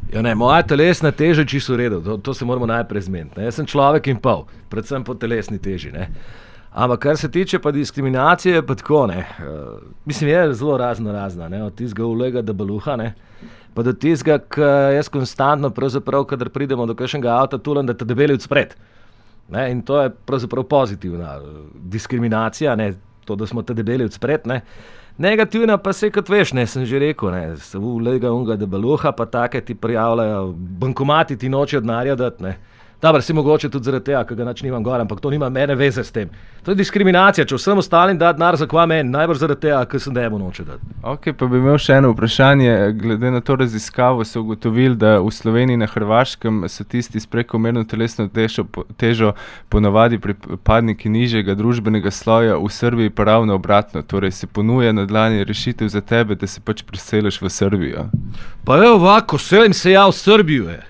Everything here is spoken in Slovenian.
Ja, ne, moja telesna teža je čisto v redu, to se moramo najprej zmeniti. Jaz sem človek in pol, predvsem po telesni teži. Ne. Ampak kar se tiče pa diskriminacije, pa tako ne. Mislim, je zelo razna, ne, od tistega ulega debeluha, ne, pa do tistega, ki jaz konstantno, pravzaprav, kadar pridemo do kakšnega avta, tulam, da te debeli odspred. Ne, in to je pravzaprav pozitivna diskriminacija, ne, to, da smo te debeli odspred, ne. Negativna pa se, kot veš, ne, sem že rekel, ne, se ulega unga debeluha, pa take ti prijavljajo, bankomati ti nočejo denarja dati, ne. Dobro, si mogoče tudi zaradi tega, ker ga nič nimam gor, ampak to nima mene veze s tem. To je diskriminacija, če vsem ostalim da denar, zakva meni, najbrž zaradi tega, ker sem demo noče dati. Ok, pa bi imel še eno vprašanje. Glede na to raziskavo so ugotovili, da v Sloveniji in na Hrvaškem so tisti s prekomerno telesno težo ponavadi pripadniki nižjega družbenega sloja, v Srbiji pa ravno obratno. Torej se ponuja na dlani rešitev za tebe, da se pač preseliš v Srbijo. Pa je ovako, selim se ja v Srbiju, je.